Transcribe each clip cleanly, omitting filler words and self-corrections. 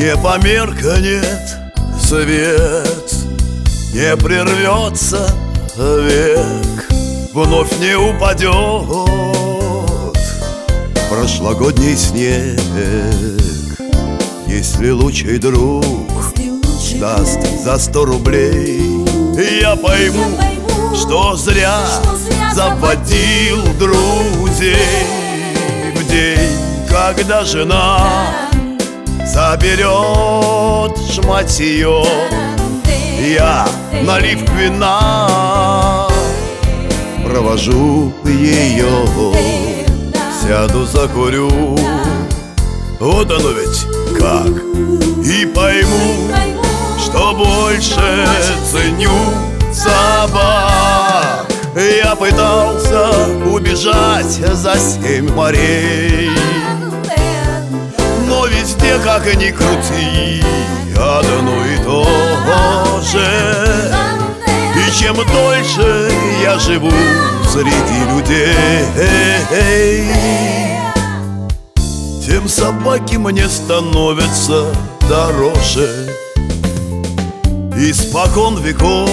Не померкнет свет, не прервется век, вновь не упадет прошлогодний снег. Если лучший друг даст за 100 рублей, я пойму, что зря заводил друзей. В день, когда жена заберет шматье, я, налив вина, провожу ее, сяду, закурю. Вот оно ведь как. И пойму, что больше ценю собак. Я пытался убежать за 7 морей, но везде, как и ни крути, одно и то же. И чем дольше я живу среди людей, тем собаки мне становятся дороже. Испокон веков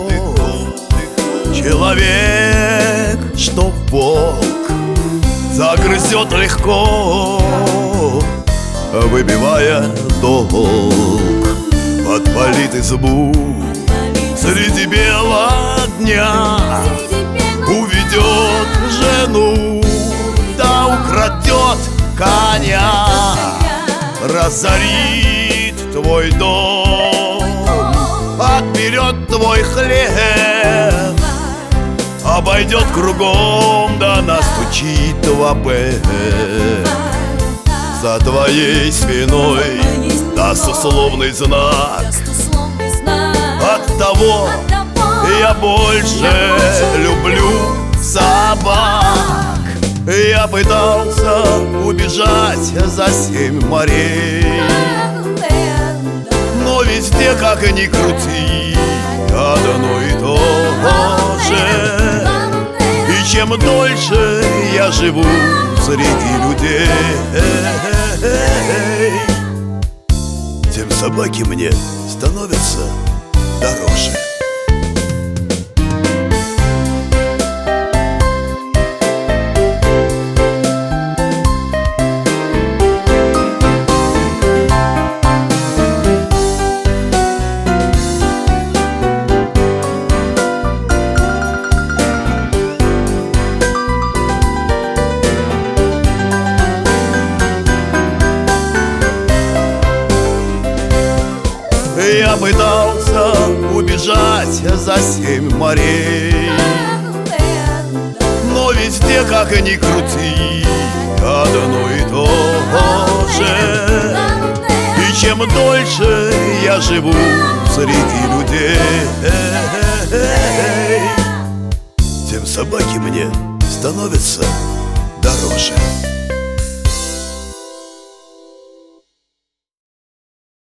человек, что в бок, загрызет легко, выбивая долг. Подпалит избу среди бела дня, уведет жену, да украдет коня, разорит твой дом, отберет твой хлеб, обойдет кругом, да настучит в обед. За твоей спиной даст условный знак. Оттого я больше люблю собак. Я пытался убежать за 7 морей, но везде, как и ни крути, одно и то же. И чем дольше я живу среди людей, тем собаки мне становятся дороже. Я пытался убежать за 7 морей, но везде, как и ни крути, одно и то же. И чем дольше я живу среди людей, тем собаки мне становятся дороже.